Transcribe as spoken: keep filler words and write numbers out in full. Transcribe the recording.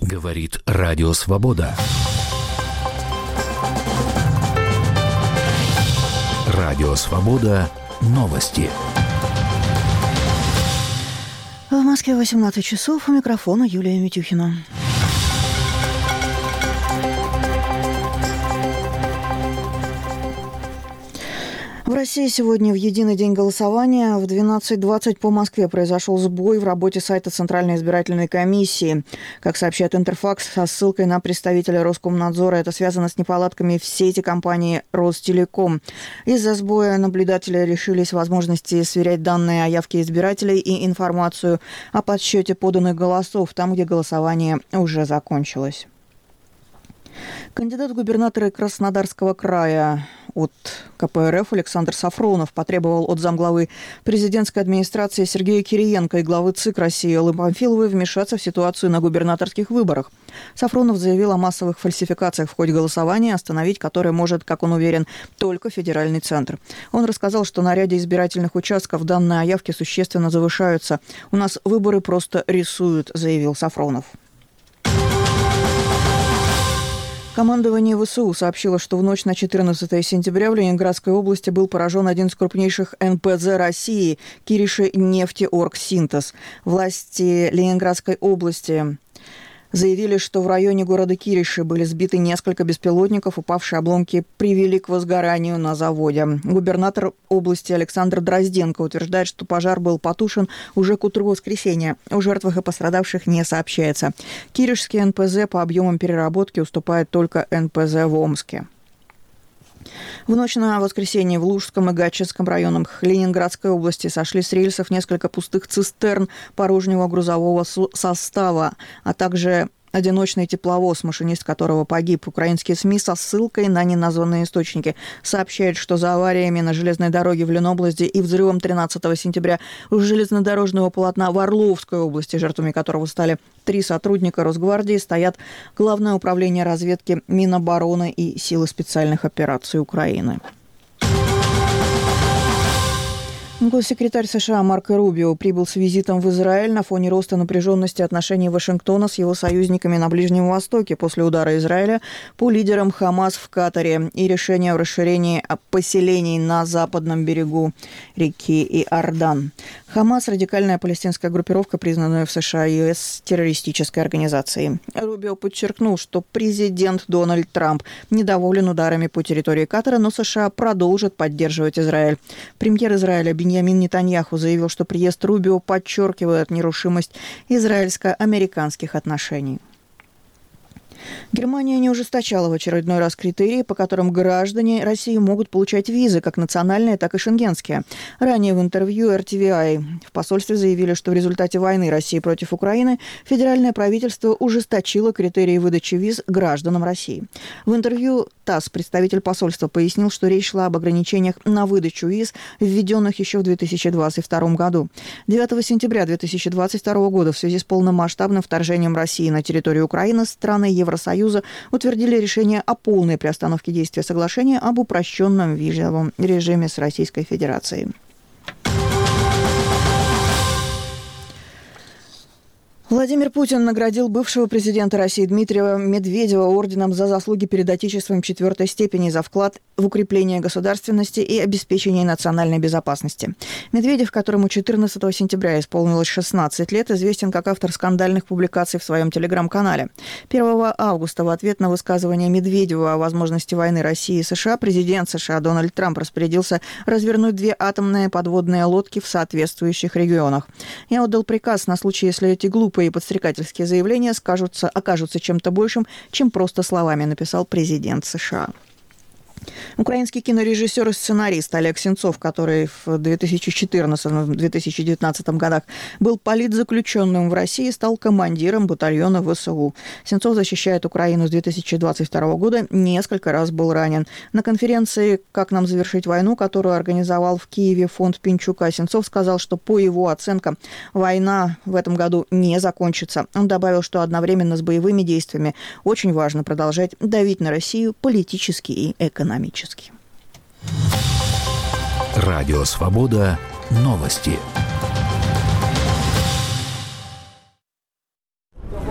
Говорит Радио Свобода. Радио Свобода. Новости. В Москве восемнадцать часов. У микрофона Юлия Митюхина. В России сегодня в единый день голосования в двенадцать двадцать по Москве произошел сбой в работе сайта Центральной избирательной комиссии. Как сообщает Интерфакс со ссылкой на представителя Роскомнадзора, это связано с неполадками в сети компании Ростелеком. Из-за сбоя наблюдатели лишились возможности сверять данные о явке избирателей и информацию о подсчете поданных голосов там, где голосование уже закончилось. Кандидат в губернаторы Краснодарского края от ка пэ эр эф Александр Сафронов потребовал от замглавы президентской администрации Сергея Кириенко и главы ЦИК России Аллы Памфиловой вмешаться в ситуацию на губернаторских выборах. Сафронов заявил о массовых фальсификациях в ходе голосования, остановить которые может, как он уверен, только федеральный центр. Он рассказал, что на ряде избирательных участков данные о явке существенно завышаются. «У нас выборы просто рисуют», заявил Сафронов. Командование вэ эс у сообщило, что в ночь на четырнадцатое сентября в Ленинградской области был поражен один из крупнейших эн пэ зэ России – Кириши-Нефтеоргсинтез. Власти Ленинградской области заявили, что в районе города Кириши были сбиты несколько беспилотников, упавшие обломки привели к возгоранию на заводе. Губернатор области Александр Дрозденко утверждает, что пожар был потушен уже к утру воскресенья. О жертвах и пострадавших не сообщается. Киришский эн пэ зэ по объемам переработки уступает только эн пэ зэ в Омске. В ночь на воскресенье в Лужском и Гатчинском районах Ленинградской области сошли с рельсов несколько пустых цистерн порожнего грузового состава, а также одиночный тепловоз, машинист которого погиб. Украинские СМИ со ссылкой на неназванные источники сообщают, что за авариями на железной дороге в Ленобласти и взрывом тринадцатого сентября у железнодорожного полотна в Орловской области, жертвами которого стали три сотрудника Росгвардии, стоят Главное управление разведки Минобороны и Силы специальных операций Украины. Госсекретарь США Марко Рубио прибыл с визитом в Израиль на фоне роста напряженности отношений Вашингтона с его союзниками на Ближнем Востоке после удара Израиля по лидерам Хамас в Катаре и решения о расширении поселений на западном берегу реки Иордан. Хамас – радикальная палестинская группировка, признанная в США и ю эс террористической организацией. Рубио подчеркнул, что президент Дональд Трамп недоволен ударами по территории Катара, но США продолжат поддерживать Израиль. Премьер Израиля Биньямин Нетаньяху заявил, что приезд Рубио подчеркивает нерушимость израильско-американских отношений. Германия не ужесточала в очередной раз критерии, по которым граждане России могут получать визы, как национальные, так и шенгенские. Ранее в интервью эр ти ви ай в посольстве заявили, что в результате войны России против Украины федеральное правительство ужесточило критерии выдачи виз гражданам России. В интервью ТАСС представитель посольства пояснил, что речь шла об ограничениях на выдачу виз, введенных еще в две тысячи двадцать втором году. девятого сентября две тысячи двадцать второго года в связи с полномасштабным вторжением России на территорию Украины страны Евросоюза Союза утвердили решение о полной приостановке действия соглашения об упрощенном визовом режиме с Российской Федерацией. Владимир Путин наградил бывшего президента России Дмитрия Медведева орденом за заслуги перед Отечеством четвертой степени за вклад в укрепление государственности и обеспечение национальной безопасности. Медведев, которому четырнадцатого сентября исполнилось шестнадцать лет, известен как автор скандальных публикаций в своем телеграм-канале. первого августа в ответ на высказывание Медведева о возможности войны России и США президент США Дональд Трамп распорядился развернуть две атомные подводные лодки в соответствующих регионах. «Я отдал приказ на случай, если эти глупые и подстрекательские заявления скажутся, окажутся чем-то большим, чем просто словами», написал президент США. Украинский кинорежиссер и сценарист Олег Сенцов, который в две тысячи четырнадцатом - две тысячи девятнадцатом годах был политзаключенным в России, стал командиром батальона вэ эс у. Сенцов защищает Украину с две тысячи двадцать второго года, несколько раз был ранен. На конференции «Как нам завершить войну», которую организовал в Киеве фонд Пинчука, Сенцов сказал, что по его оценкам война в этом году не закончится. Он добавил, что одновременно с боевыми действиями очень важно продолжать давить на Россию политически и экономически. Радио Свобода. Новости.